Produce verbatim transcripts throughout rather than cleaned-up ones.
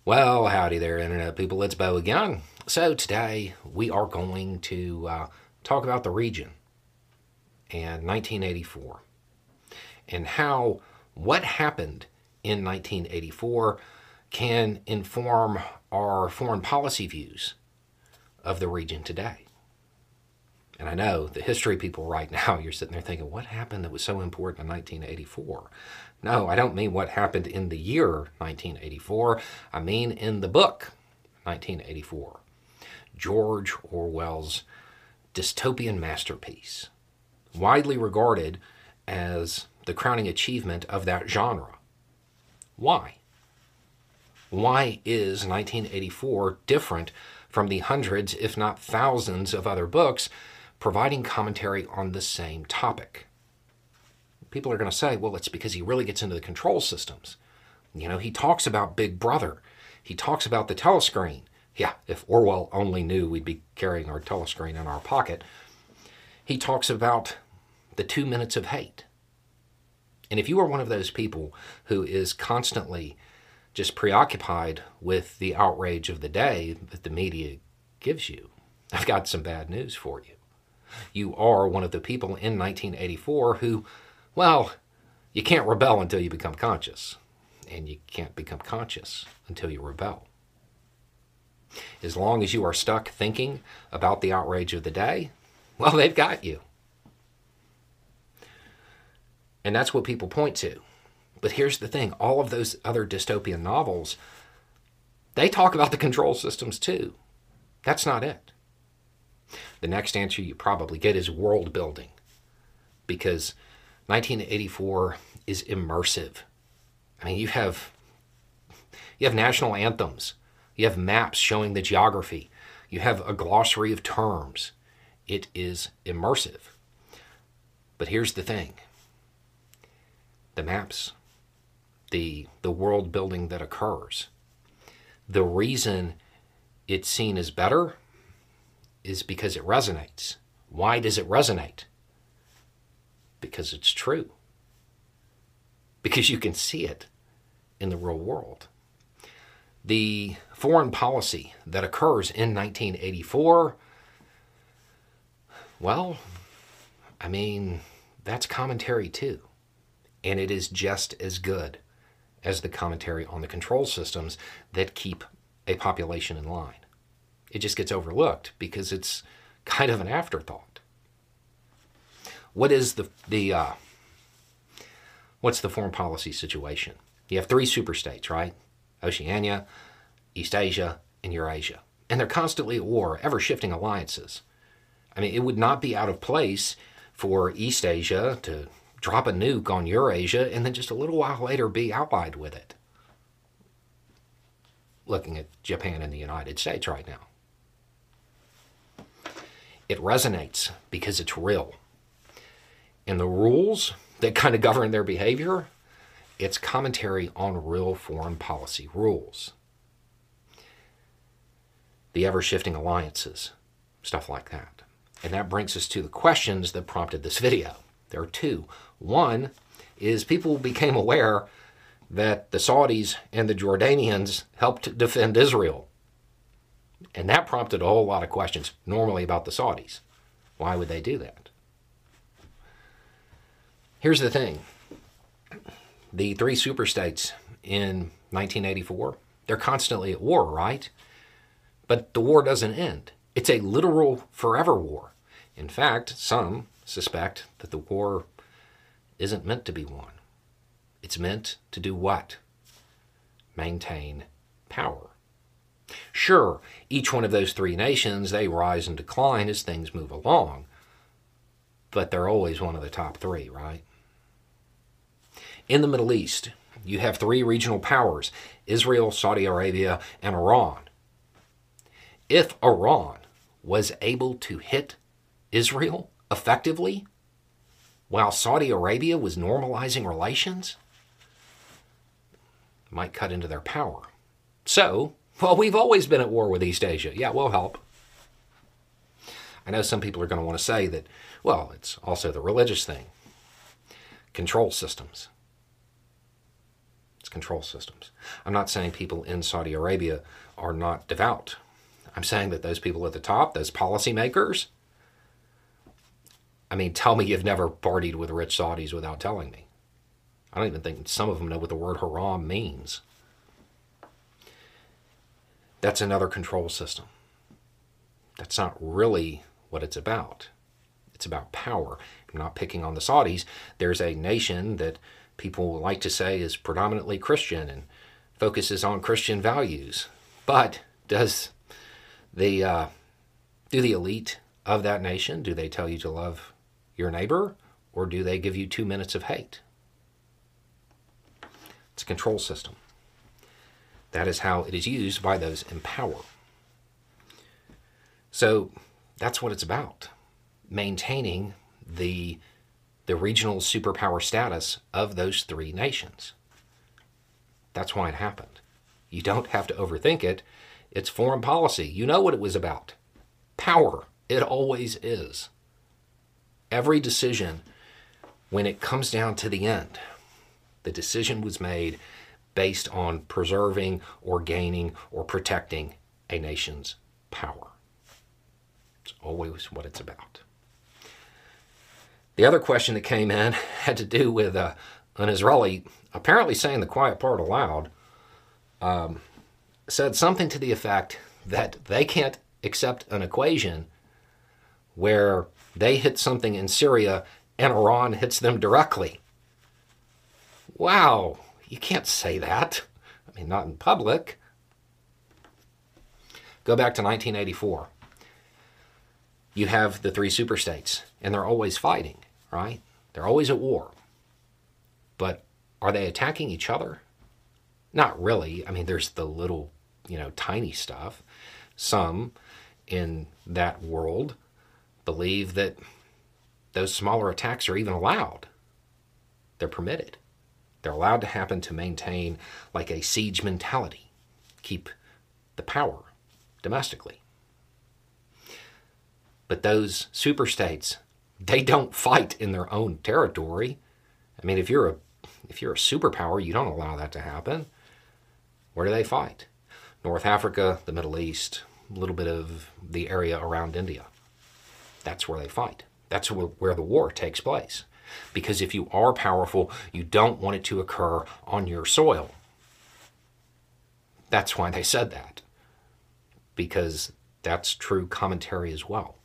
Well, howdy there, Internet people. It's Bo again. So, today we are going to uh, talk about the region and nineteen eighty-four and how what happened in nineteen eighty-four can inform our foreign policy views of the region today. And I know the history people right now, you're sitting there thinking, what happened that was so important in nineteen eighty-four? No, I don't mean what happened in the year nineteen eighty-four. I mean in the book nineteen eighty-four. George Orwell's dystopian masterpiece, widely regarded as the crowning achievement of that genre. Why? Why is nineteen eighty-four different from the hundreds, if not thousands, of other books providing commentary on the same topic? People are going to say, well, it's because he really gets into the control systems. You know, he talks about Big Brother. He talks about the telescreen. Yeah, if Orwell only knew we'd be carrying our telescreen in our pocket. He talks about the two minutes of hate. And if you are one of those people who is constantly just preoccupied with the outrage of the day that the media gives you, I've got some bad news for you. You are one of the people in nineteen eighty-four who, well, you can't rebel until you become conscious. And you can't become conscious until you rebel. As long as you are stuck thinking about the outrage of the day, well, they've got you. And that's what people point to. But here's the thing. All of those other dystopian novels, they talk about the control systems too. That's not it. The next answer you probably get is world building. Because nineteen eighty-four is immersive. I mean, you have you have national anthems. You have maps showing the geography. You have a glossary of terms. It is immersive. But here's the thing. The maps, the, the world building that occurs, the reason it's seen as better is because it resonates. Why does it resonate? Because it's true. Because you can see it in the real world. The foreign policy that occurs in nineteen eighty-four, well, I mean, that's commentary too. And it is just as good as the commentary on the control systems that keep a population in line. It just gets overlooked because it's kind of an afterthought. What is the, the uh, what's the foreign policy situation? You have three superstates, right? Oceania, East Asia, and Eurasia. And they're constantly at war, ever-shifting alliances. I mean, it would not be out of place for East Asia to drop a nuke on Eurasia and then just a little while later be allied with it. Looking at Japan and the United States right now. It resonates because it's real. And the rules that kind of govern their behavior, it's commentary on real foreign policy rules. The ever-shifting alliances, stuff like that. And that brings us to the questions that prompted this video. There are two. One is people became aware that the Saudis and the Jordanians helped defend Israel. And that prompted a whole lot of questions, normally about the Saudis. Why would they do that? Here's the thing. The three superstates in nineteen eighty-four, they're constantly at war, right? But the war doesn't end. It's a literal forever war. In fact, some suspect that the war isn't meant to be won. It's meant to do what? Maintain power. Sure, each one of those three nations, they rise and decline as things move along. But they're always one of the top three, right? In the Middle East, you have three regional powers, Israel, Saudi Arabia, and Iran. If Iran was able to hit Israel effectively, while Saudi Arabia was normalizing relations, it might cut into their power. So, well, we've always been at war with East Asia. Yeah, we'll help. I know some people are going to want to say that, well, it's also the religious thing. Control systems. It's control systems. I'm not saying people in Saudi Arabia are not devout. I'm saying that those people at the top, those policymakers, I mean, tell me you've never partied with rich Saudis without telling me. I don't even think some of them know what the word haram means. That's another control system. That's not really what it's about. It's about power. I'm not picking on the Saudis. There's a nation that people like to say is predominantly Christian and focuses on Christian values. But does the uh, do the elite of that nation, do they tell you to love your neighbor, or do they give you two minutes of hate? It's a control system. That is how it is used by those in power. So that's what it's about. Maintaining the, the regional superpower status of those three nations. That's why it happened. You don't have to overthink it. It's foreign policy. You know what it was about. Power. It always is. Every decision, when it comes down to the end, the decision was made based on preserving or gaining or protecting a nation's power. It's always what it's about. The other question that came in had to do with uh, an Israeli apparently saying the quiet part aloud, um, said something to the effect that they can't accept an equation where they hit something in Syria and Iran hits them directly. Wow, you can't say that. I mean, not in public. Go back to nineteen eighty-four. You have the three superstates, and they're always fighting, right? They're always at war. But are they attacking each other? Not really. I mean, there's the little, you know, tiny stuff. Some in that world believe that those smaller attacks are even allowed. They're permitted. They're allowed to happen to maintain like a siege mentality, keep the power domestically. But those superstates, they don't fight in their own territory. I mean, if you're a if you're a superpower, you don't allow that to happen. Where do they fight? North Africa, the Middle East, a little bit of the area around India. That's where they fight. That's where the war takes place. Because if you are powerful, you don't want it to occur on your soil. That's why they said that. Because that's true commentary as well.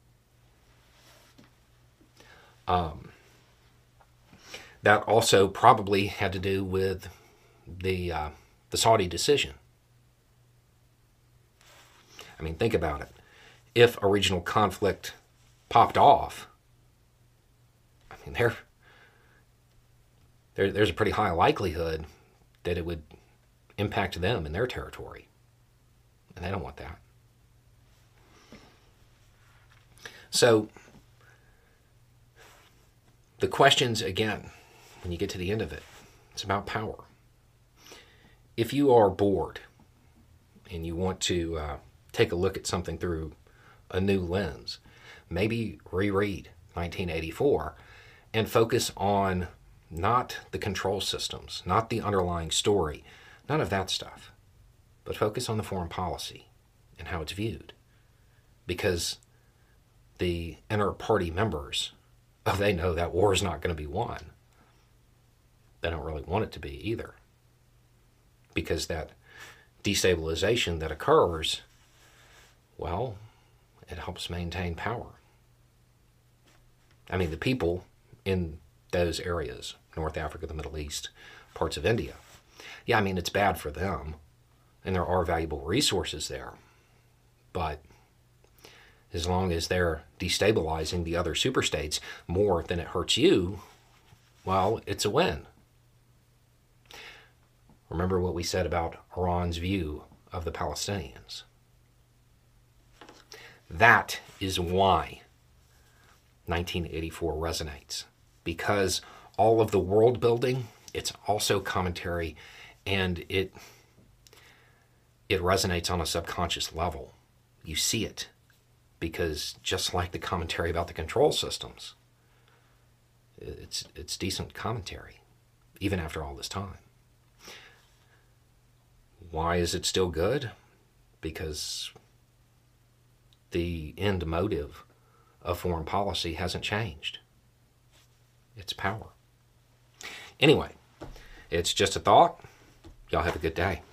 Um, that also probably had to do with the uh, the Saudi decision. I mean, think about it. If a regional conflict popped off, I mean, there, there there's a pretty high likelihood that it would impact them in their territory. And they don't want that. So, the questions, again, when you get to the end of it, it's about power. If you are bored and you want to uh, take a look at something through a new lens, maybe reread nineteen eighty-four and focus on not the control systems, not the underlying story, none of that stuff, but focus on the foreign policy and how it's viewed. Because the inter-party members, oh, they know that war is not going to be won. They don't really want it to be either. Because that destabilization that occurs, well, it helps maintain power. I mean, the people in those areas, North Africa, the Middle East, parts of India, yeah, I mean, it's bad for them, and there are valuable resources there. But as long as they're destabilizing the other superstates more than it hurts you, well, it's a win. Remember what we said about Iran's view of the Palestinians. That is why nineteen eighty-four resonates. Because all of the world building, it's also commentary, and it it resonates on a subconscious level. You see it. Because just like the commentary about the control systems, it's it's decent commentary, even after all this time. Why is it still good? Because the end motive of foreign policy hasn't changed. It's power. Anyway, it's just a thought. Y'all have a good day.